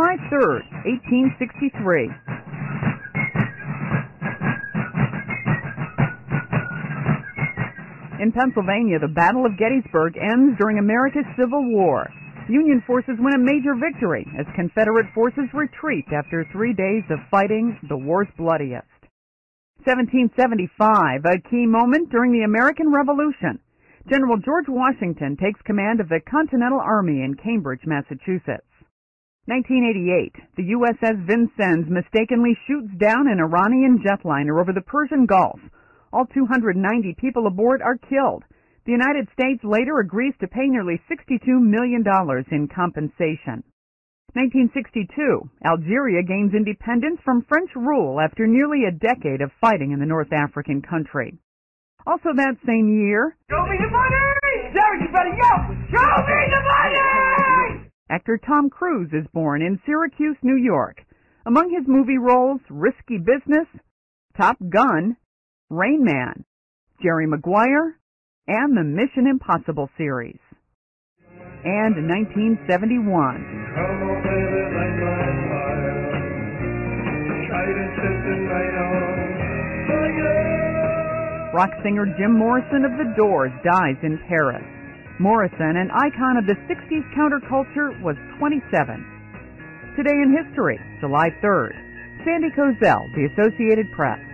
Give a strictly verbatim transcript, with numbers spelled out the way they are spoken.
July third, eighteen sixty-three. In Pennsylvania, the Battle of Gettysburg ends during America's Civil War. Union forces win a major victory as Confederate forces retreat after three days of fighting, the war's bloodiest. seventeen seventy-five, a key moment during the American Revolution. General George Washington takes command of the Continental Army in Cambridge, Massachusetts. nineteen eighty-eight, the U S S Vincennes mistakenly shoots down an Iranian jetliner over the Persian Gulf. All two hundred ninety people aboard are killed. The United States later agrees to pay nearly sixty-two million dollars in compensation. nineteen sixty-two, Algeria gains independence from French rule after nearly a decade of fighting in the North African country. Also that same year, show me the money! There, you better yell, show me the money! Actor Tom Cruise is born in Syracuse, New York. Among his movie roles, Risky Business, Top Gun, Rain Man, Jerry Maguire, and the Mission Impossible series. And in nineteen seventy-one, Come on, baby, light my fire. Try to set the night on fire. rock singer Jim Morrison of The Doors dies in Paris. Morrison, an icon of the sixties counterculture, was twenty-seven. Today in history, July third. Sandy Kozel, The Associated Press.